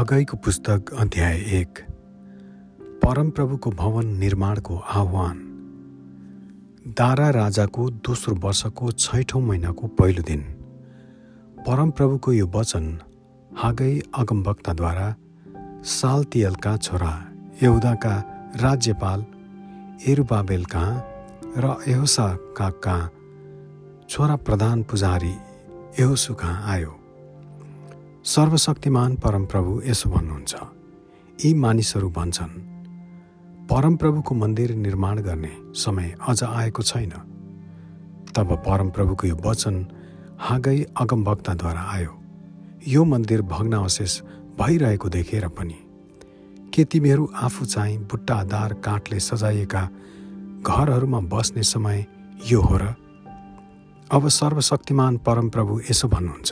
हागैको पुस्तक अध्याय 1। परमप्रभुको भवन निर्माणको आह्वान। दारा राजाको दोस्रो वर्षको 6औं महिनाको पहिलो दिन परमप्रभुको यो वचन हागै अगमवक्ताद्वारा सालतियलका छोरा यहुदाका राज्यपाल यरुबाबेल कहाँ र यहोशाफातका छोरा प्रधान पुजारी यहोशू कहाँ आयो। सर्वशक्तिमान परमप्रभु यसो भन्नुहुन्छ, यी मानिसहरू भन्छन्, परमप्रभुको मन्दिर निर्माण गर्ने समय अझ आएको छैन। तब परमप्रभुको यो वचन हागै अगमवक्ताद्वारा आयो। यो मन्दिर भग्नावशेष भइरहेको देखेर पनि के तिमीहरू आफू चाहिँ बुट्टादार काठले सजाइएका घरहरूमा बस्ने समय यो हो र? अब सर्वशक्तिमान परमप्रभु यसो भन्नुहुन्छ,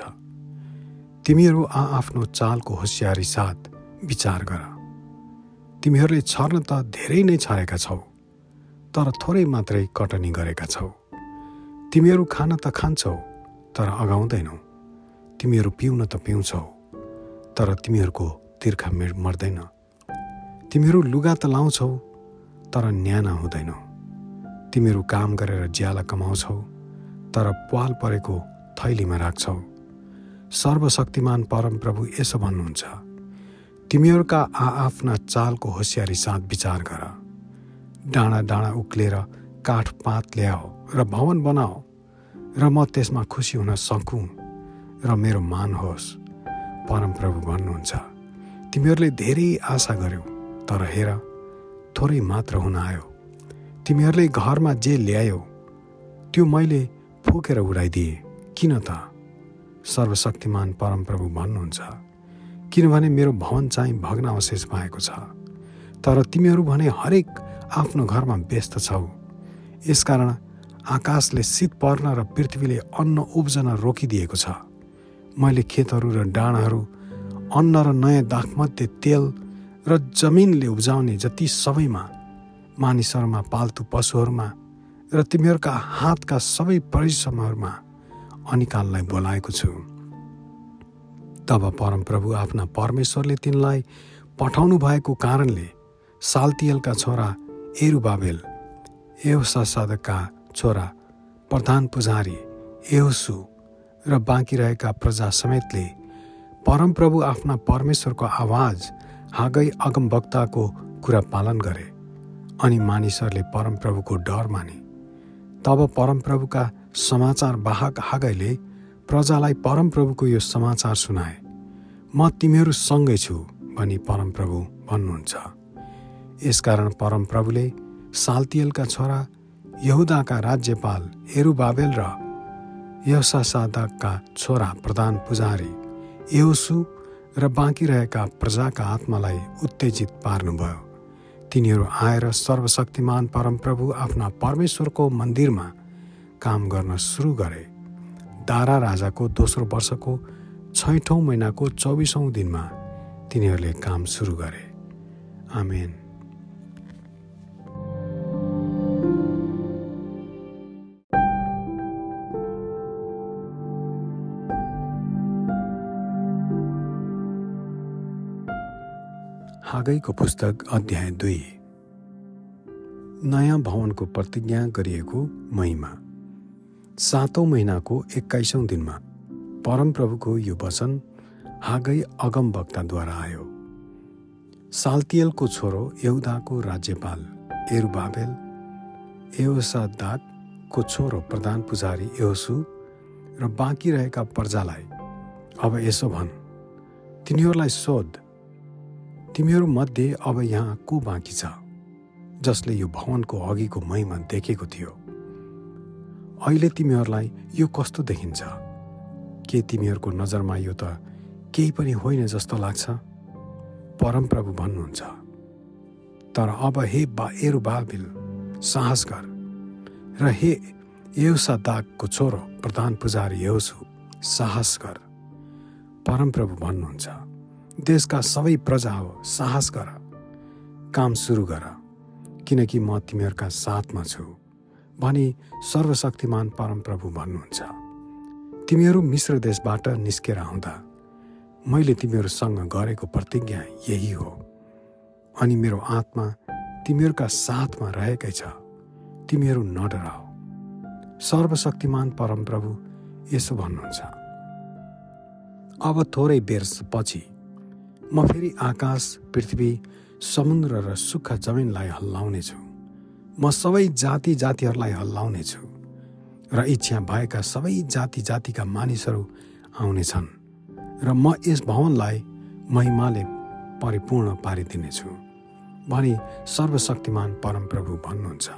तिमीहरू आफ्नो चालको होसियारी साथ विचार गर। तिमीहरूले छर्न त धेरै नै छरेका छौ, तर थोरै मात्रै कटनी गरेका छौ। तिमीहरू खान त खान्छौ, तर अगाउँदैनौ। तिमीहरू पिउन त पिउँछौ, तर तिमीहरूको तिर्खा मर्दैन। तिमीहरू लुगा त लाउँछौ, तर न्याना हुँदैनौ। तिमीहरू काम गरेर ज्याला कमाउँछौ, तर प्वाल परेको थैलीमा राख्छौ। सर्वशक्तिमान परमप्रभु यसो भन्नुहुन्छ, तिमीहरूका आफ्ना चालको होसियारी साथ विचार गर। डाँडा डाँडा उक्लेर काठ पात ल्याओ र भवन बनाओ र म त्यसमा खुसी हुन सकूँ र मेरो मान होस्। परमप्रभु भन्नुहुन्छ, तिमीहरूले धेरै आशा गर्यौ, तर हेर थोरै मात्र हुन आयो। तिमीहरूले घरमा जे ल्यायौ त्यो मैले फुकेर उडाइदिए। किन त? सर्वशक्तिमान परमप्रभु भन्नुहुन्छ, किनभने मेरो भवन चाहिँ भग्नावशेष भएको छ, तर तिमीहरू भने हरेक आफ्नो घरमा व्यस्त छौ। यसकारण आकाशले शीत पर्न र पृथ्वीले अन्न उब्जन रोकिदिएको छ। मैले खेतहरू र डाँडाहरू, अन्न र नयाँ दाखमध्ये तेल र जमिनले उब्जाउने जति सबैमा, मानिसहरूमा, पाल्तु पशुहरूमा र तिमीहरूका हातका सबै परिश्रमहरूमा अनिकाललाई बोलाएको छु। तब परमप्रभु आफ्ना परमेश्वरले तिनलाई पठाउनु भएको कारणले सालतियलका छोरा यरुबाबेल, यहोशाफातका छोरा प्रधान पुजारी यहोशू र बाँकी रहेका प्रजा समेतले परमप्रभु आफ्ना परमेश्वरको आवाज हागै अगमवक्ताको कुरा पालन गरे अनि मानिसहरूले परमप्रभुको डर माने। तब परमप्रभुका समाचार वाहक हागैले प्रजालाई परमप्रभुको यो समाचार सुनाए, म तिमीहरू सँगै छु भनी परमप्रभु भन्नुहुन्छ। यसकारण परमप्रभुले सालतियलका छोरा यहुदाका राज्यपाल यरुबाबेल र यहोशाफातका छोरा प्रधान पुजारी यहोशू र बाँकी रहेका प्रजाका आत्मालाई उत्तेजित पार्नुभयो। तिनीहरू आएर सर्वशक्तिमान परमप्रभु आफ्ना परमेश्वरको मन्दिरमा काम गर्न सुरु गरे। दारा राजाको दोस्रो वर्षको 6औं महिनाको 24औं दिनमा तिनीहरूले काम सुरु गरे। आमेन। हागैको पुस्तक अध्याय 2। नयाँ भवनको प्रतिज्ञा गरिएको महिमा। 7औं महिनाको 21औं दिनमा परमप्रभुको यो वचन हागै अगमवक्ताद्वारा आयो। सालतियलको छोरो यहुदाको राज्यपाल यरुबाबेल, यहोशाफातको छोरो प्रधान पुजारी यहोशू र बाँकी रहेका प्रजालाई अब यसो भन्, तिनीहरूलाई सोध, तिमीहरू मध्ये अब यहाँ को बाँकी छ जसले यो भवनको अघिको महिमा देखेको थियो? अहिले तिमीहरूलाई यो कस्तो देखिन्छ? के तिमीहरूको नजरमा यो त केही पनि होइन जस्तो लाग्छ? परमप्रभु भन्नुहुन्छ, तर अब हे यरुबाबेल साहस गर र हे यहोशाफातको छोरो प्रधान पुजारी यहोशू साहस गर। परमप्रभु भन्नुहुन्छ, देशका सबै प्रजा हो, साहस गर, काम सुरु गर, किनकि म तिमीहरूका साथमा छु भनी सर्वशक्तिमान परमप्रभु भन्नुहुन्छ। तिमीहरू मिश्र देशबाट निस्केर आउँदा मैले तिमीहरूसँग गरेको प्रतिज्ञा यही हो, अनि मेरो आत्मा तिमीहरूका साथमा रहेकै छ। तिमीहरू नडराओ। सर्वशक्तिमान परमप्रभु यसो भन्नुहुन्छ, अब थोरै बेरपछि म फेरि आकाश, पृथ्वी, समुद्र र सुक्खा जमिनलाई हल्लाउनेछु। म सबै जाति जातिहरूलाई हल्लाउनेछु र इच्छा भएका सबै जाति जातिका मानिसहरू आउनेछन् र म यस भवनलाई महिमाले परिपूर्ण पारिदिनेछु भनी सर्वशक्तिमान परमप्रभु भन्नुहुन्छ।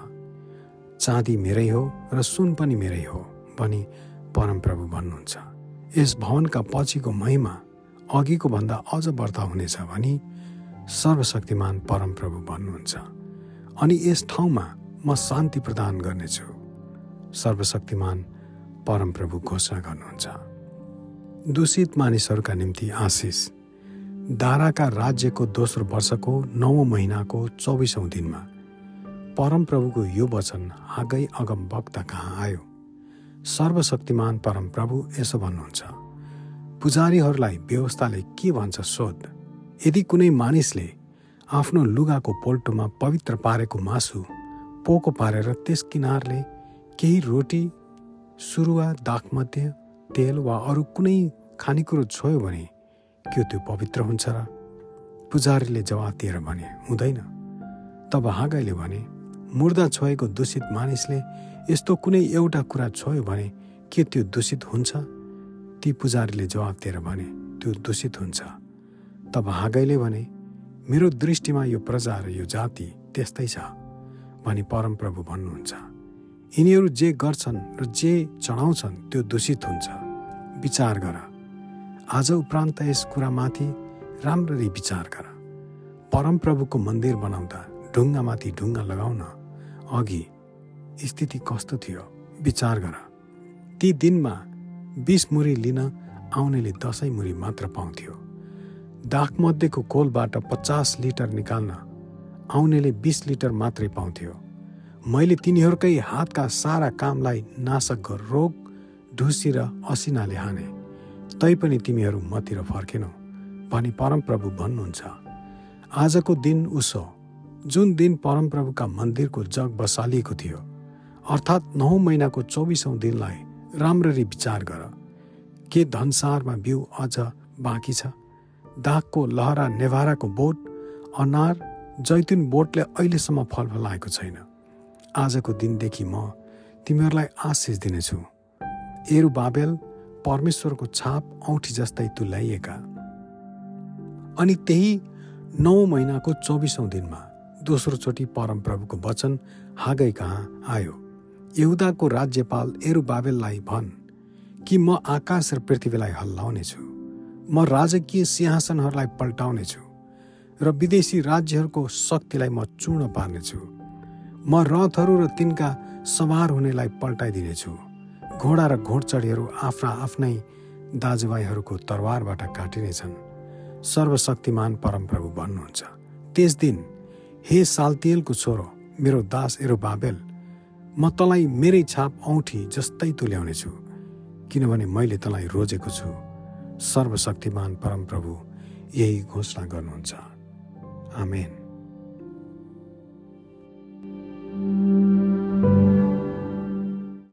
चाँदी मेरै हो र सुन पनि मेरै हो भनी परमप्रभु भन्नुहुन्छ। यस भवनका पछिको महिमा अघिको भन्दा अझ बढ्ता हुनेछ भनी सर्वशक्तिमान परमप्रभु भन्नुहुन्छ। अनि यस ठाउँमा म शान्ति प्रदान गर्नेछु, सर्वशक्तिमान परमप्रभु घोषणा गर्नुहुन्छ। दूषित मानिसहरूका निम्ति आशिष। दाराका राज्यको दोस्रो वर्षको 9औं महिनाको 24औं दिनमा परमप्रभुको यो वचन हागै अगमवक्ता कहाँ आयो। सर्वशक्तिमान परमप्रभु यसो भन्नुहुन्छ, पुजारीहरूलाई व्यवस्थाले के भन्छ सोध। यदि कुनै मानिसले आफ्नो लुगाको पोल्टोमा पवित्र पारेको मासु पोको पारेर त्यस किनारले केही रोटी, सुरुवा, दाखमध्य, तेल वा अरू कुनै खानेकुरो छोयो भने के त्यो पवित्र हुन्छ र? पुजारीले जवाफ दिएर भने, हुँदैन। तब हागैले भने, मुर्दा छोएको दूषित मानिसले यस्तो कुनै एउटा कुरा छोयो भने के त्यो दूषित हुन्छ? ती पुजारीले जवाफ दिएर भने, त्यो दूषित हुन्छ। तब हागैले भने, मेरो दृष्टिमा यो प्रजा र यो जाति त्यस्तै छ भनी परमप्रभु भन्नुहुन्छ। यिनीहरू जे गर्छन् र जे चढाउँछन् त्यो दूषित हुन्छ। विचार गर। आज उपरान्त यस कुरामाथि राम्ररी विचार गर। परमप्रभुको मन्दिर बनाउँदा ढुङ्गामाथि ढुङ्गा लगाउन अघि स्थिति कस्तो थियो विचार गर। ती दिनमा 20 मुरी लिन आउनेले 10 मुरी मात्र पाउँथ्यो। दाखमध्येको कोलबाट 50 लिटर निकाल्न आउनेले 20 लिटर मात्रै पाउँथ्यो। मैले तिनीहरूकै हातका सारा कामलाई नाशक रोग, ढुसी र असिनाले हाने, तैपनि तिमीहरू मतिर फर्केनौ भनी परमप्रभु भन्नुहुन्छ। आजको दिन उसो जुन दिन परमप्रभुका मन्दिरको जग बसालिएको थियो, अर्थात् 9 महिनाको 24औं दिनलाई राम्ररी विचार गर। के धनसारमा बिउ अझ बाँकी छ? दाखको लहरा, नेभाराको बोट, अनार, जैतुन बोटले अहिलेसम्म फल फलाएको छैन। आजको दिनदेखि म तिमीहरूलाई आशिष दिनेछु। यरुबाबेल परमेश्वरको छाप औँठी जस्तै तुल्याइएका। अनि त्यही 9 महिनाको 24औं दिनमा दोस्रो चोटि परमप्रभुको वचन हागै कहाँ आयो। यहुदाको राज्यपाल यरुबाबेललाई भन् कि म आकाश र पृथ्वीलाई हल्लाउनेछु। म राजकीय सिंहासनहरूलाई पल्टाउनेछु र विदेशी राज्यहरूको शक्तिलाई म चूर्ण पार्नेछु। म रथहरू र तिनका सवार हुनेलाई पल्टाइदिनेछु। घोडा र घोडचढीहरू आफ्ना आफ्नै दाजुभाइहरूको तरवारबाट काटिनेछन्। सर्वशक्तिमान परमप्रभु भन्नुहुन्छ। त्यस दिन, हे सालतिएलको छोरो, मेरो दास यरुबाबेल, म तँलाई मेरै छाप औँठी जस्तै तुल्याउनेछु, किनभने मैले तँलाई रोजेको छु। सर्वशक्तिमान परमप्रभु यही घोषणा गर्नुहुन्छ। आमेन।